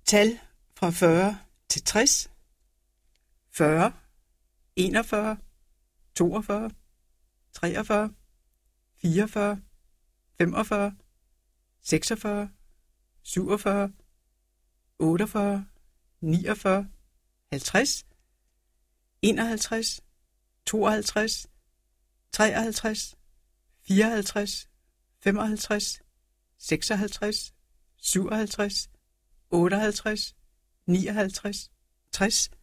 Tal fra 40 til 60. 40, 41, 42, 43, 44, 45, 46, 47, 48, 49, 50, 51, 52, 53, 54, 55, 56, 57, 58, 59, 60,